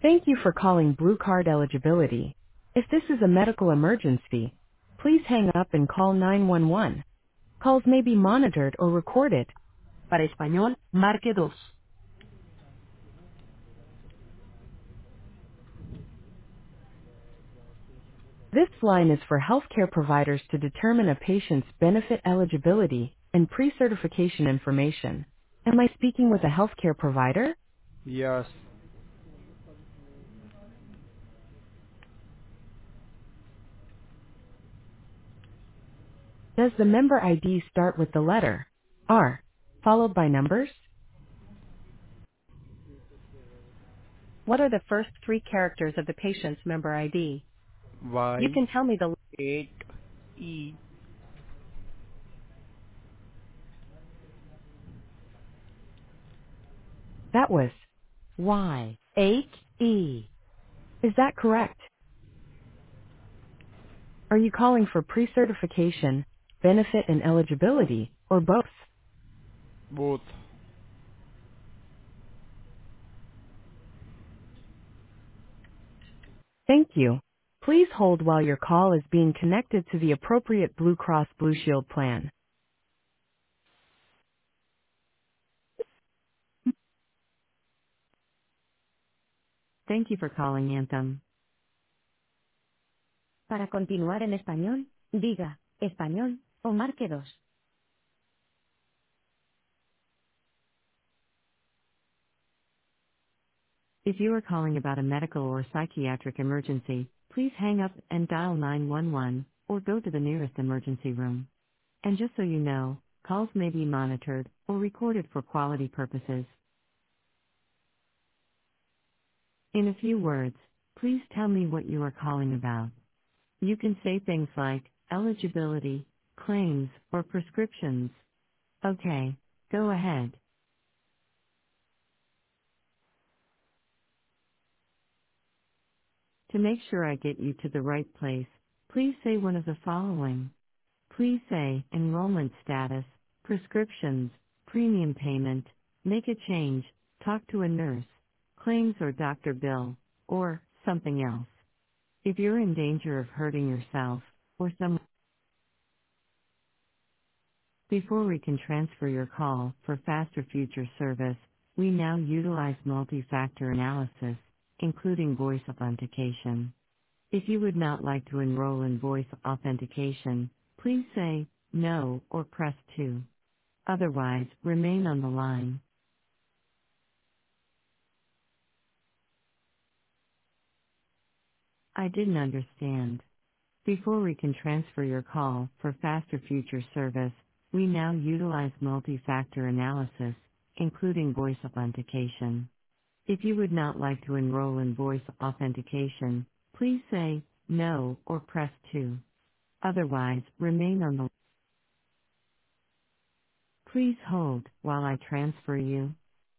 Thank you for calling Blue Card Eligibility. If this is a medical emergency, please hang up and call 911. Calls may be monitored or recorded. Para español, marque dos. This line is for healthcare providers to determine a patient's benefit eligibility and pre-certification information. Am I speaking with a healthcare provider? Yes. Does the member ID start with the letter R, followed by numbers? What are the first three characters of the patient's member ID? You Y can tell me the 8 E. That was Y8E. Is that correct? Are you calling for pre-certification, benefit and eligibility, or both? Both. Thank you. Please hold while your call is being connected to the appropriate Blue Cross Blue Shield plan. Thank you for calling Anthem. Para continuar en español, diga, español, o marque dos. If you are calling about a medical or psychiatric emergency, please hang up and dial 911, or go to the nearest emergency room. And just so you know, calls may be monitored or recorded for quality purposes. In a few words, please tell me what you are calling about. You can say things like eligibility, claims, or prescriptions. Okay, go ahead. To make sure I get you to the right place, please say one of the following. Please say enrollment status, prescriptions, premium payment, make a change, talk to a nurse, claims or doctor bill, or something else. If you're in danger of hurting yourself or someone, before we can transfer your call for faster future service, we now utilize multi-factor analysis, including voice authentication. If you would not like to enroll in voice authentication, please say no or press 2. Otherwise, remain on the line. I didn't understand. Before we can transfer your call for faster future service, we now utilize multi-factor analysis, including voice authentication. If you would not like to enroll in voice authentication, please say no or press 2. Otherwise, remain on the line. Please hold while I transfer you.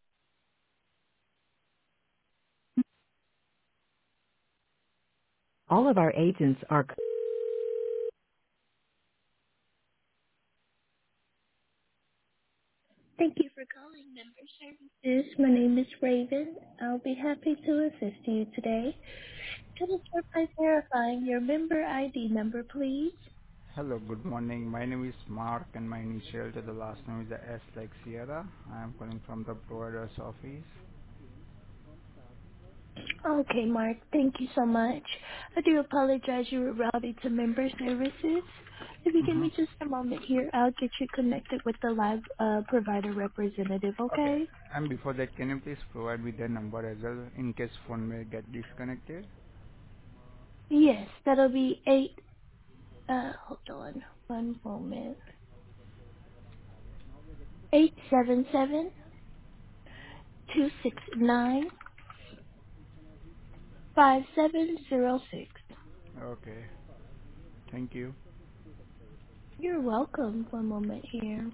All of our agents are Thank you for calling Member Services. My name is Raven. I'll be happy to assist you today. Can you start by verifying your member ID number, please? Hello, good morning. My name is Mark and my initial to the last name is the S like Sierra. I am calling from the provider's office. Okay, Mark. Thank you so much. I do apologize you were routed to Member Services. If you give Mm-hmm. me just a moment here, I'll get you connected with the live provider representative, Okay. okay? And before that, can you please provide me the number as well in case phone may get disconnected? Yes, that'll be 8, hold on one moment. 877-269. 5706. Okay. Thank you. You're welcome. One moment here.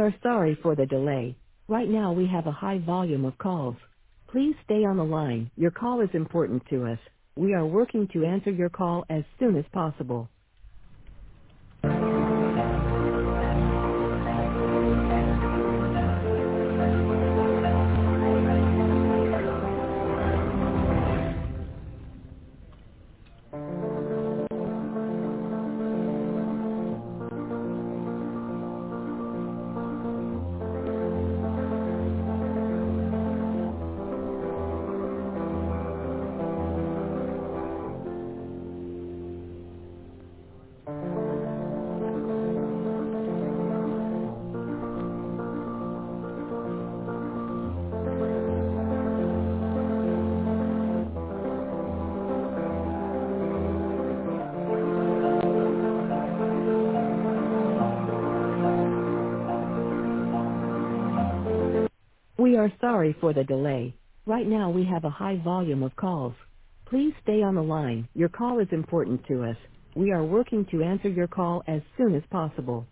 are sorry for the delay. Right now we have a high volume of calls. Please stay on the line. Your call is important to us. We are working to answer your call as soon as possible. We are sorry for the delay. Right now we have a high volume of calls. Please stay on the line. Your call is important to us. We are working to answer your call as soon as possible.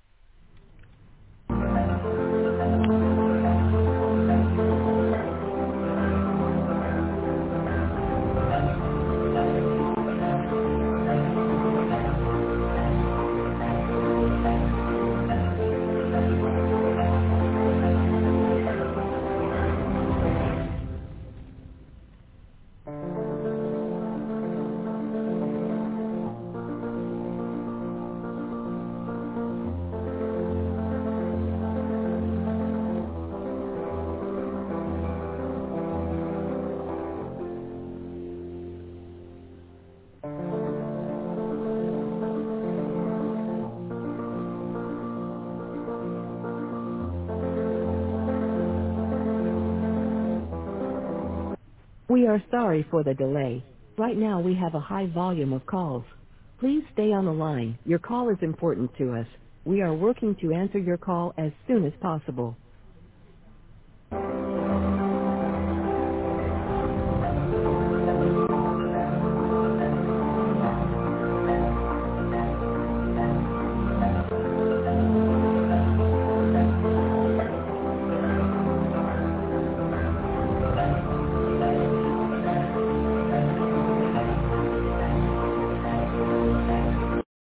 We are sorry for the delay. Right now we have a high volume of calls. Please stay on the line. Your call is important to us. We are working to answer your call as soon as possible.